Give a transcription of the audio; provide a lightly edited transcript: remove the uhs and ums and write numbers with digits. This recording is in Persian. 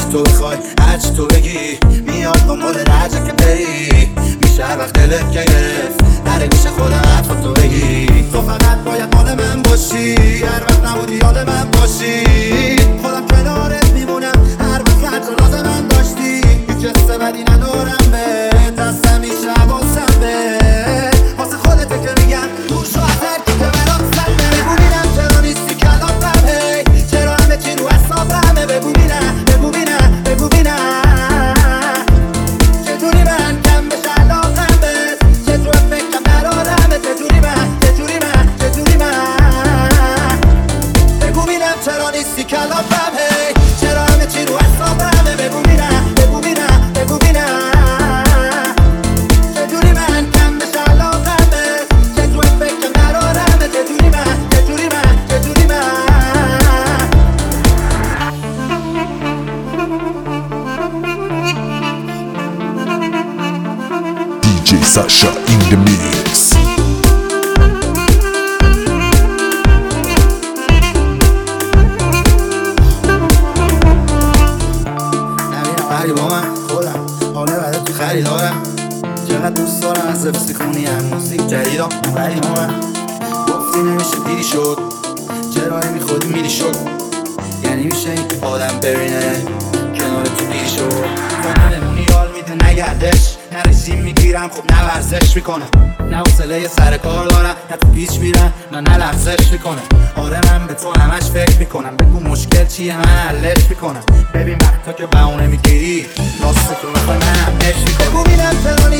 تو بخوای هرچی تو بگی میاد دنبال درجه که بری میشه هر وقت دلت گرفت نره میشه خودم حرفا تو بگی تو فقط باید مال من باشی هر وقت نبودی یاد من باشی خودم کنارت میمونم هر وقت هر جا لازم من داشتی هیچ حس بدی ندارم به دستم میشه حواسم به واسه خودته که میگم دور شو از هر کی که برات سلمه بگو بینم چرا نیستی کلافم هی چرا همه چی رو حسابمه بگو بینم بگو بینم بگو بینم چجوری من کم بشه علاقم بهت چجور فکرم قرارمه چجوری من بگو بینم چرا نیستی کلافم هی چرا همه چی رو حسابمه بگو بینم بگو بینم بگو بینم چجوری من کم بشه علاقم بهت چجور فکرم قرارمه چجوری من DJ Sasha in the mix. نبینم با من خودم حاله برای تو خریدارم چقدر دوست دارم از زفتی خونی هم موزیک جدیدم غریب من گفتی نمیشه دیری شد چرا نمیخودی میری شد یعنی میشه این آدم برینه کنار تو دیری شد تو نمونی یال میده نگردش نریزی میگیرم خب نه ورزش میکنم نه حوصله سر کار دارم نه تو پیچ میرم نه لغزش میکنم آره من به تو همش فکر میکنم بگو مشکل چیه من حلش میکنم ببین وقتا که بهونه میگیری راست تو بخوای من همش میکنم بگو بینم چرا